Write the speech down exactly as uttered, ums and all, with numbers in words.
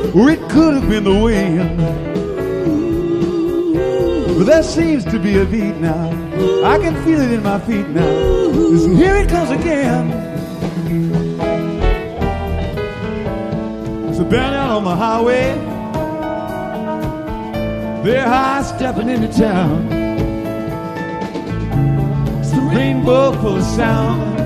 or it could have been the wind. But there seems to be a beat now. I can feel it in my feet now. Listen, here it comes again. So down out on the highway, they're high stepping into town. It's the rainbow full of sound.